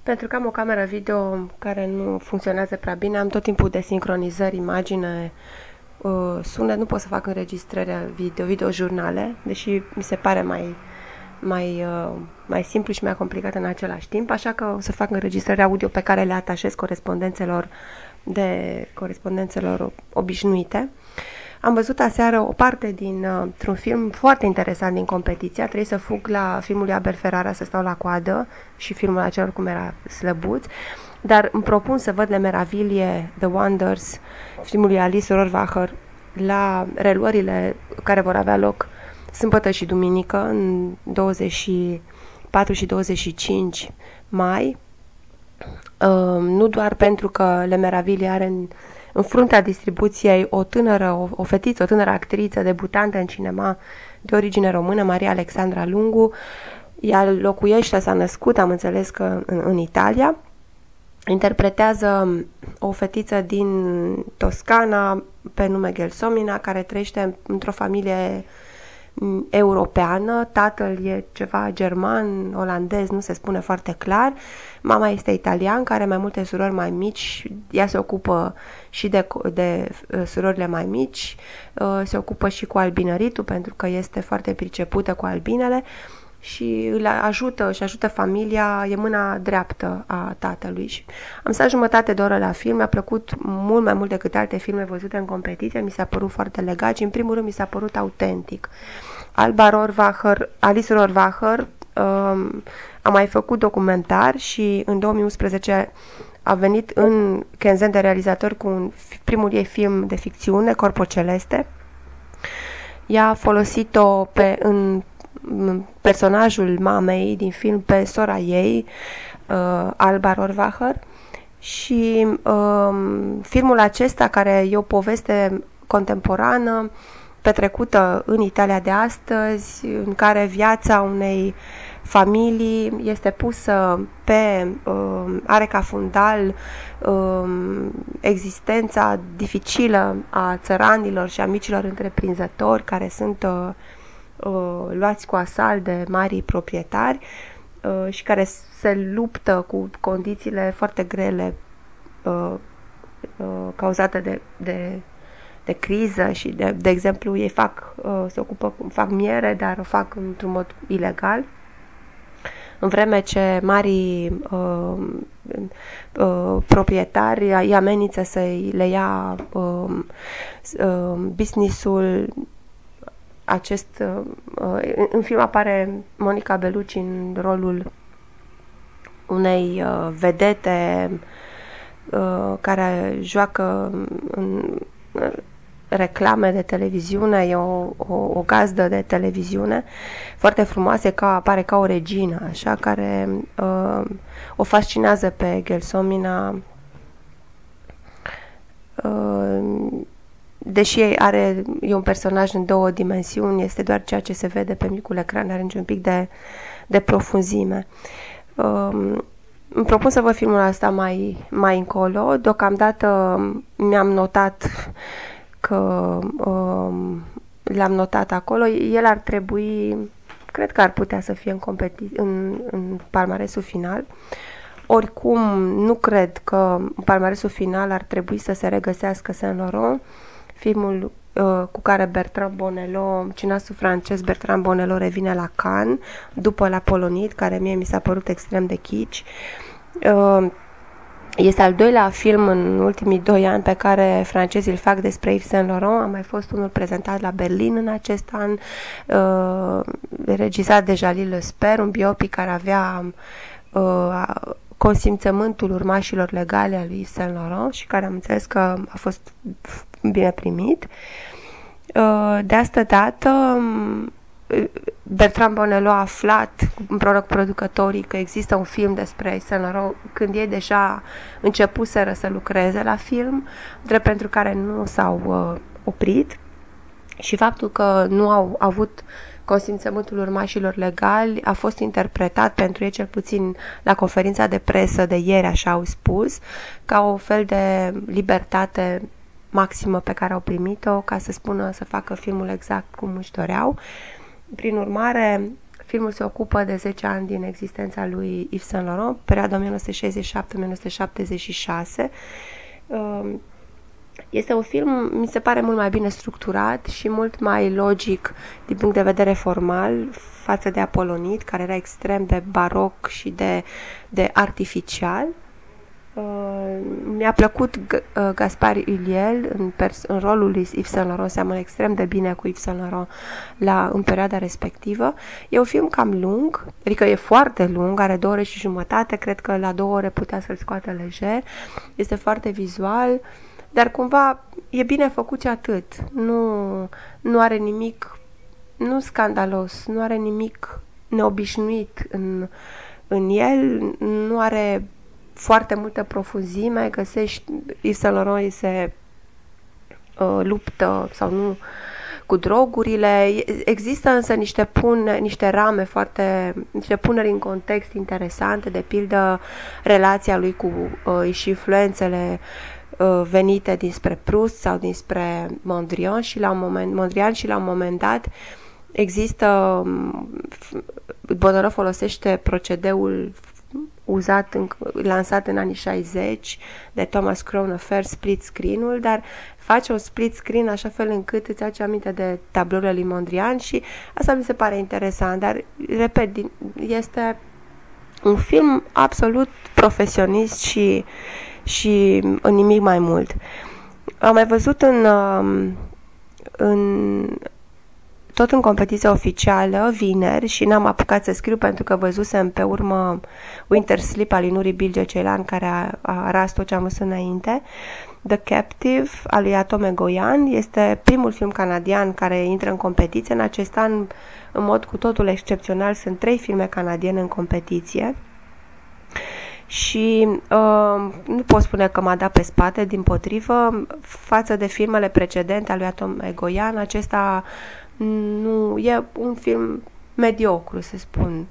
Pentru că am o cameră video care nu funcționează prea bine, am tot timpul de sincronizări, imagine, sunet, nu pot să fac înregistrări video-jurnale, deși mi se pare mai simplu și mai complicat în același timp, așa că o să fac înregistrări audio pe care le atașez corespondențelor obișnuite. Am văzut aseară o parte dintr-un film foarte interesant din competiție. A trebuit să fug la filmul lui Abel Ferrara, să stau la coadă, și filmul acela cum era slăbuț, dar îmi propun să văd Le Meraviglie, The Wonders, filmul lui Alice Rohrwacher, la reluările care vor avea loc sâmbătă și duminică, în 24 și 25 mai. Nu doar pentru că Le Meraviglie are în fruntea distribuției o fetiță, o tânără actriță debutantă în cinema de origine română, Maria Alexandra Lungu. Ea locuiește, s-a născut, am înțeles că în Italia. Interpretează o fetiță din Toscana pe nume Gelsomina, care trăiește într-o familie europeană. Tatăl e ceva german, olandez, nu se spune foarte clar. Mama este italian, care are mai multe surori mai mici. Ea se ocupă și de surorile mai mici, se ocupă și cu albinăritul, pentru că este foarte pricepută cu albinele și își ajută familia, e mâna dreaptă a tatălui. Am stat jumătate de oră la film, mi-a plăcut mult mai mult decât alte filme văzute în competiție, mi s-a părut foarte legat și în primul rând mi s-a părut autentic. Alice Rohrwacher a mai făcut documentar și în 2011 a venit în Shenzhen de realizator cu primul ei film de ficțiune, Corpo Celeste. Ea a folosit-o în personajul mamei din film pe sora ei, Alba Rohrwacher, și filmul acesta, care e o poveste contemporană petrecută în Italia de astăzi, în care viața unei familii este pusă are ca fundal existența dificilă a țăranilor și a micilor întreprinzători care sunt luați cu asalt de marii proprietari și care se luptă cu condițiile foarte grele cauzate de criză și de exemplu ei fac miere, dar o fac într-un mod ilegal, în vreme ce marii proprietari îi amenință să le ia businessul. În film apare Monica Bellucci în rolul unei vedete care joacă în reclame de televiziune, e o gazdă de televiziune foarte frumoasă, apare ca o regină, așa, care o fascinează pe Gelsomina, deși e un personaj în două dimensiuni, este doar ceea ce se vede pe micul ecran, are un pic de profunzime. Îmi propun să văd filmul ăsta mai încolo. Deocamdată mi-am notat că l-am notat acolo. El ar trebui, cred că ar putea să fie în palmaresul final. Oricum, nu cred că în palmaresul final ar trebui să se regăsească Saint Laurent, filmul cu care cineastul francez Bertrand Bonello revine la Cannes după La Polonit, care mie mi s-a părut extrem de kitsch. Este al doilea film în ultimii 2 ani pe care francezii îl fac despre Yves Saint Laurent. A mai fost unul prezentat la Berlin în acest an, regizat de Jalil Lesper, un biopic care avea consimțământul urmașilor legale al lui Yves Saint Laurent și care am înțeles că a fost bine primit. De asta dată Bertrand Bonello a aflat împreună cu producătorii că există un film despre Saint Laurent când ei deja începuseră să lucreze la film, drept pentru care nu s-au oprit, și faptul că nu au avut consimțământul urmașilor legali a fost interpretat pentru ei, cel puțin la conferința de presă de ieri, așa au spus, ca o fel de libertate maximă pe care au primit-o ca să facă filmul exact cum își doreau. Prin urmare, filmul se ocupă de 10 ani din existența lui Yves Saint Laurent, perioada 1967-1976. Este un film, mi se pare, mult mai bine structurat și mult mai logic din punct de vedere formal față de Apolonit, care era extrem de baroc și de artificial. Mi-a plăcut Gaspard Ulliel în rolul lui Yves Saint Laurent, seamănă extrem de bine cu Yves Saint Laurent în perioada respectivă. E un film cam lung, adică e foarte lung, are 2 ore și jumătate, cred că la 2 ore putea să-l scoată lejer, este foarte vizual, dar cumva e bine făcut și atât. Nu are nimic, nu scandalos, nu are nimic neobișnuit în el, nu are foarte multă profunzime, găsești Yves Saint Laurent se luptă sau nu cu drogurile, există însă niște rame niște puneri în context interesante, de pildă relația lui cu și influențele venite dinspre Proust sau dinspre Mondrian și la un moment dat există Bonarot folosește procedeul lansat în anii 60 de Thomas Crown Affair, split screen-ul, dar face un split screen așa fel încât îți aduce aminte de tablourile lui Mondrian și asta mi se pare interesant, dar, repet, este un film absolut profesionist și nimic mai mult. Am mai văzut tot în competiția oficială, vineri, și n-am apucat să scriu pentru că văzusem pe urmă Winter Sleep al lui Nuri Bilge Ceylan, care a ras tot ce am văzut înainte. The Captive al lui Atome Goyan este primul film canadian care intră în competiție. În acest an, în mod cu totul excepțional, sunt 3 filme canadiene în competiție. Și nu pot spune că m-a dat pe spate, dimpotrivă, față de filmele precedente ale lui Atome Goyan, acesta nu e un film mediocru, să spun.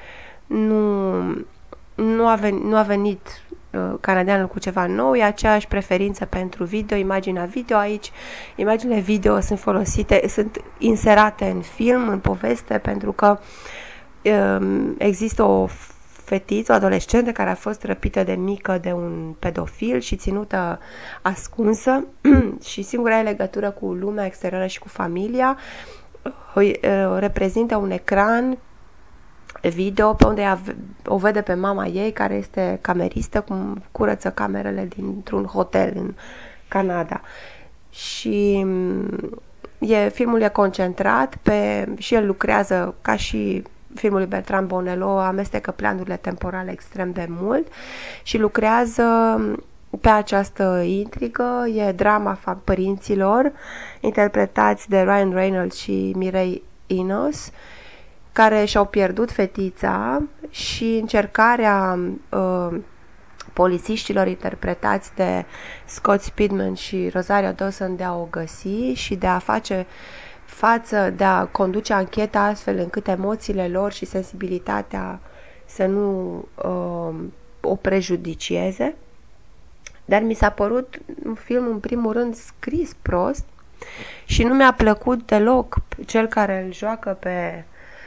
Nu a venit canadianul cu ceva nou, e aceeași preferință pentru video, imaginea video aici. Imaginile video sunt inserate în film, în poveste, pentru că există o fetiță, o adolescentă care a fost răpită de mică de un pedofil și ținută ascunsă și singura ei legătură cu lumea exterioară și cu familia reprezintă un ecran video pe unde o vede pe mama ei, care este cameristă, cum curăță camerele dintr-un hotel în Canada. Și filmul e concentrat și el lucrează ca și filmul lui Bertrand Bonello, amestecă planurile temporale extrem de mult și lucrează pe această intrigă. E drama părinților, interpretați de Ryan Reynolds și Mireille Enos, care și-au pierdut fetița, și încercarea polițiștilor interpretați de Scott Speedman și Rosario Dawson de a o găsi și de a face față, de a conduce ancheta astfel încât emoțiile lor și sensibilitatea să nu o prejudicieze. Dar mi s-a părut un film, în primul rând, scris prost și nu mi-a plăcut deloc cel care îl joacă pe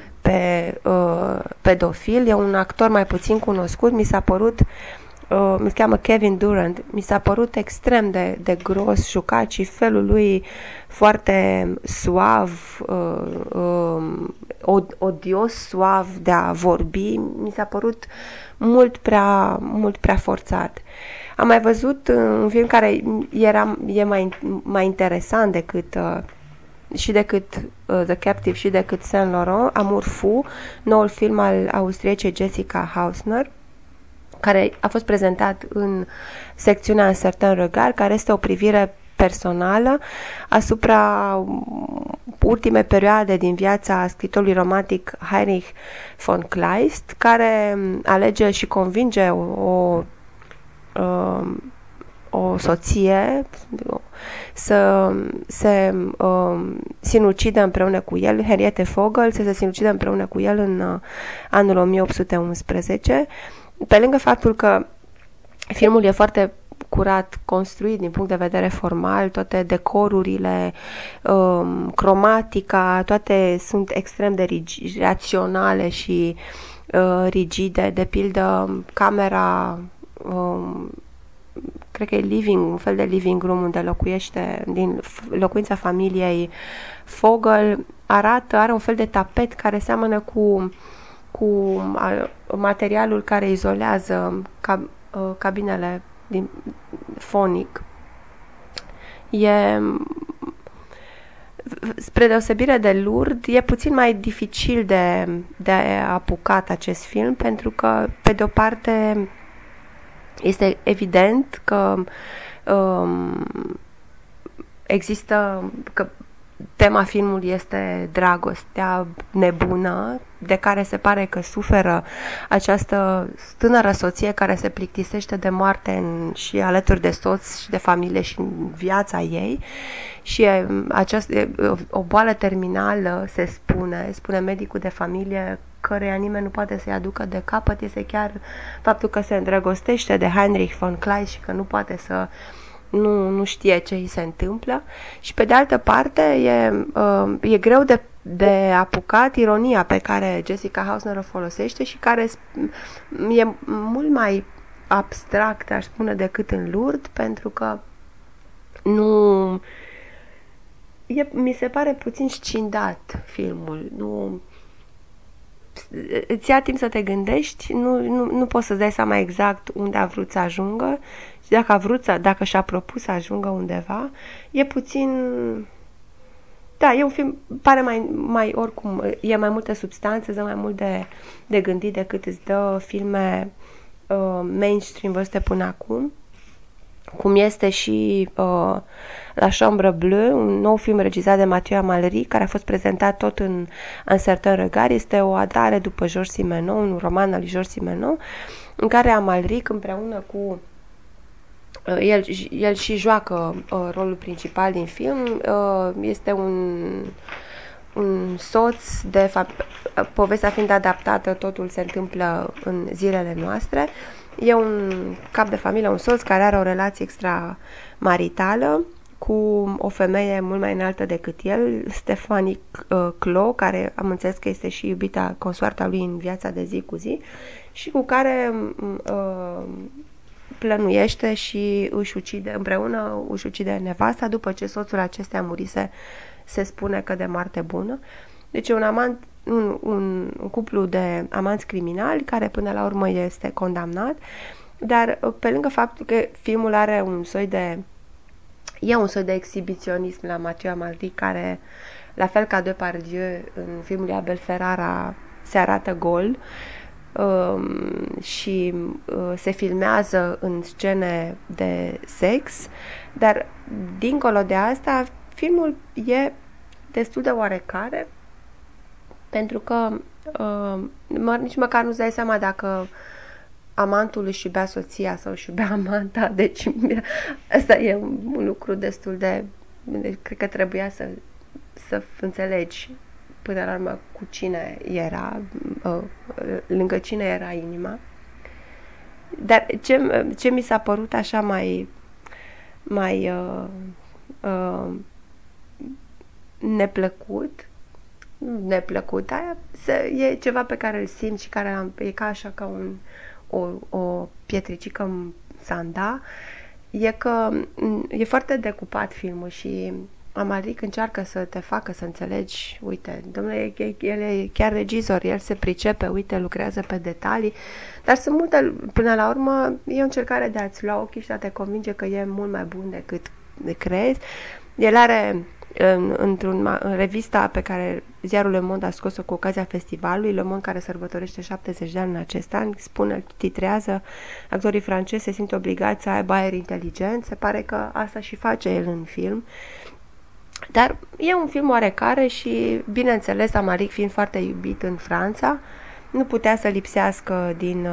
pedofil. E un actor mai puțin cunoscut, mi s-a părut se cheamă Kevin Durant, mi s-a părut extrem de gros jucat și felul lui foarte suav, odios suav de a vorbi, mi s-a părut mult prea forțat. Am mai văzut un film care e mai interesant decât The Captive și decât Saint Laurent, Amour Fou, noul film al austriecei Jessica Hausner, care a fost prezentat în secțiunea Un certain regard, care este o privire personală asupra ultimei perioade din viața scriitorului romantic Heinrich von Kleist, care alege și convinge o soție să se sinucidă împreună cu el, Henriette Vogel, să se sinucidă împreună cu el în anul 1811. Pe lângă faptul că filmul e foarte curat construit din punct de vedere formal, toate decorurile, cromatica, toate sunt extrem de raționale și rigide. De pildă, camera, cred că e un fel de living room unde locuiește, din locuința familiei Fogel, are un fel de tapet care seamănă cu materialul care izolează cabinele din fonic. Spre deosebire de Lourdes, e puțin mai dificil de apucat acest film, pentru că, pe de o parte, este evident că că tema filmului este dragostea nebună, de care se pare că suferă această tânără soție care se plictisește de moarte și alături de soț și de familie și în viața ei. Și o boală terminală, spune medicul de familie, căreia nimeni nu poate să-i aducă de capăt, este chiar faptul că se îndrăgostește de Heinrich von Kleist și că nu poate să nu știe ce îi se întâmplă. Și pe de altă parte e greu de apucat ironia pe care Jessica Hausner o folosește și care e mult mai abstract, aș spune, decât în Lourdes, pentru că mi se pare puțin scindat filmul. Îți ia timp să te gândești, nu poți să-ți dai seama exact unde a vrut să ajungă și dacă și-a propus să ajungă undeva. E puțin... Da, e un film, pare mai oricum, e mai multă substanță, dă mai mult de gândit decât îți dă filme mainstream văzute până acum, cum este și La Chambre Bleue, un nou film regizat de Mathieu Amalric, care a fost prezentat tot în Certain Regard. Este o adaptare după Georges Simenon, un roman al lui Georges Simenon, în care Amalric, împreună cu el și joacă rolul principal din film, este un soț, povestea fiind adaptată, totul se întâmplă în zilele noastre. E un cap de familie, un soț care are o relație extramaritală cu o femeie mult mai înaltă decât el, Stephanie Clo, care am înțeles că este și iubita consoarta lui în viața de zi cu zi și cu care plănuiește și împreună își ucide nevasta după ce soțul acesteia murise, se spune că de moarte bună. Deci un cuplu de amanți criminali care până la urmă este condamnat, dar pe lângă faptul că filmul are un soi de exhibiționism la Mathieu Amalric, care, la fel ca Depardieu în filmul lui Abel Ferrara, se arată gol și se filmează în scene de sex, dar dincolo de asta filmul e destul de oarecare, pentru că nici măcar nu-ți dai seama dacă amantul își iubea soția sau își iubea amanta, deci asta e un lucru destul de... Cred că trebuia să înțelegi până la urmă cu cine era, lângă cine era inima. Dar ce mi s-a părut așa mai neplăcut, e ceva pe care îl simt și care e ca așa ca o pietricică în sanda, e că e foarte decupat filmul și Amalric încearcă să te facă să înțelegi, uite, domnule, el e chiar regizor, el se pricepe, uite, lucrează pe detalii, dar sunt multe, până la urmă, e o încercare de a-ți lua ochii și de a te convinge că e mult mai bun decât crezi. El are în revista pe care ziarul Le Monde a scos-o cu ocazia festivalului, Le Monde, care sărbătorește 70 de ani în acest an, titrează: actorii francezi se simt obligați să aibă aer inteligent. Se pare că asta și face el în film. Dar e un film oarecare și, bineînțeles, Amalric fiind foarte iubit în Franța, nu putea să lipsească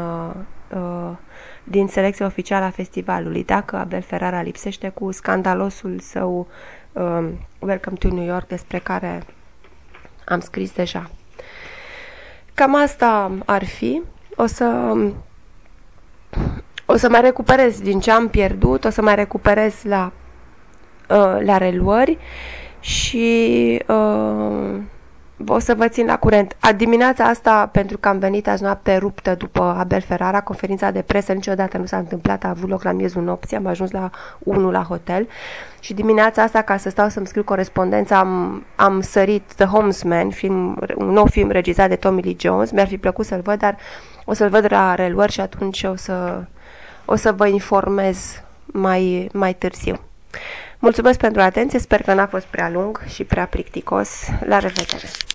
din selecția oficială a festivalului. Dacă Abel Ferrara lipsește cu scandalosul său Welcome to New York, despre care am scris deja. Cam asta ar fi. O să mai recuperez din ce am pierdut, o să mai recuperez la reluări și o să vă țin la curent. Dimineața asta, pentru că am venit azi noapte ruptă după Abel Ferrara, conferința de presă niciodată nu s-a întâmplat, a avut loc la miezul nopții, am ajuns la 1 la hotel și dimineața asta, ca să stau să-mi scriu corespondența, am sărit The Homesman, un nou film regizat de Tommy Lee Jones. Mi-ar fi plăcut să-l văd, dar o să-l văd la reluări și atunci o să vă informez mai târziu. Mulțumesc pentru atenție, sper că n-a fost prea lung și prea plicticos. La revedere!